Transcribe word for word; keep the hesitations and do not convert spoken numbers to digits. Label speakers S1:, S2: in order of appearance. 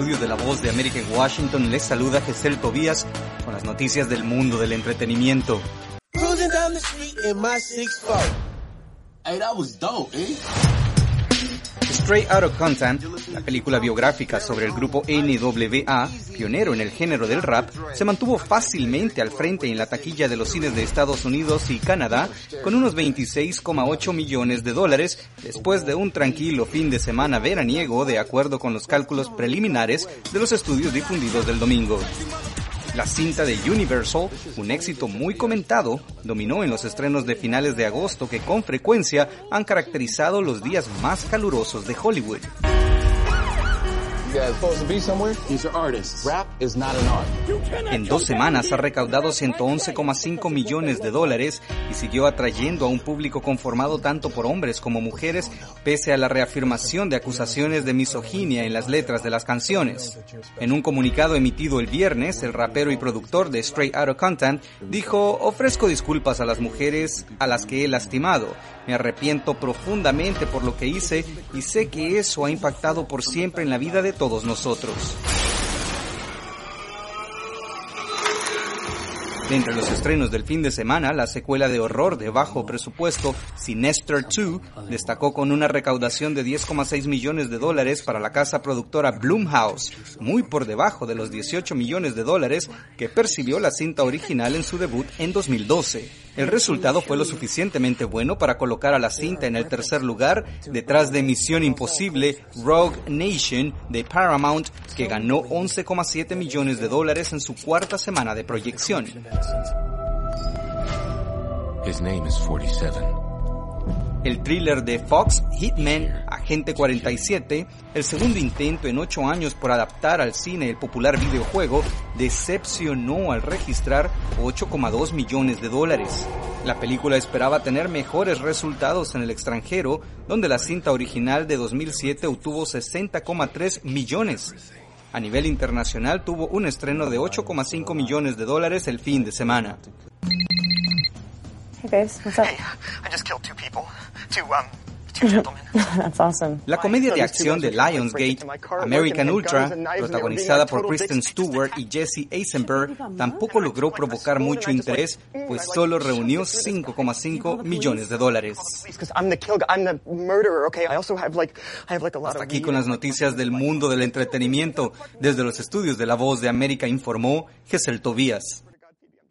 S1: estudios de La Voz de América en Washington, les saluda Gesell Tobías con las noticias del mundo del entretenimiento. Straight Outta Compton, la película biográfica sobre el grupo N W A, pionero en el género del rap, se mantuvo fácilmente al frente en la taquilla de los cines de Estados Unidos y Canadá con unos veintiséis coma ocho millones de dólares después de un tranquilo fin de semana veraniego, de acuerdo con los cálculos preliminares de los estudios difundidos del domingo. La cinta de Universal, un éxito muy comentado, dominó en los estrenos de finales de agosto que con frecuencia han caracterizado los días más calurosos de Hollywood. En dos semanas ha recaudado ciento once coma cinco millones de dólares y siguió atrayendo a un público conformado tanto por hombres como mujeres, pese a la reafirmación de acusaciones de misoginia en las letras de las canciones. En un comunicado emitido el viernes, el rapero y productor de Straight Outta Compton dijo: "Ofrezco disculpas a las mujeres a las que he lastimado. Me arrepiento profundamente por lo que hice y sé que eso ha impactado por siempre en la vida de todos nosotros". De entre los estrenos del fin de semana, la secuela de horror de bajo presupuesto Sinister dos destacó con una recaudación de diez coma seis millones de dólares para la casa productora Blumhouse, muy por debajo de los dieciocho millones de dólares que percibió la cinta original en su debut en dos mil doce. El resultado fue lo suficientemente bueno para colocar a la cinta en el tercer lugar, detrás de Misión Imposible Rogue Nation de Paramount, que ganó once coma siete millones de dólares en su cuarta semana de proyección.
S2: His name is forty-seven.
S1: El thriller de Fox, Hitman, Agente cuarenta y siete, el segundo intento en ocho años por adaptar al cine el popular videojuego, decepcionó al registrar ocho coma dos millones de dólares. La película esperaba tener mejores resultados en el extranjero, donde la cinta original de dos mil siete obtuvo sesenta coma tres millones. A nivel internacional tuvo un estreno de ocho coma cinco millones de dólares el fin de semana.
S3: Hey babes, what's up?
S4: Hey, I just killed two people. Two, um, two gentlemen.
S3: That's awesome.
S1: La comedia de acción de Lionsgate, American Ultra, protagonizada por Kristen Stewart y Jesse Eisenberg, tampoco logró provocar mucho interés, pues solo reunió cinco coma cinco millones de dólares. Hasta aquí con las noticias del mundo del entretenimiento. Desde los estudios de La Voz de América informó Gesell Tobías.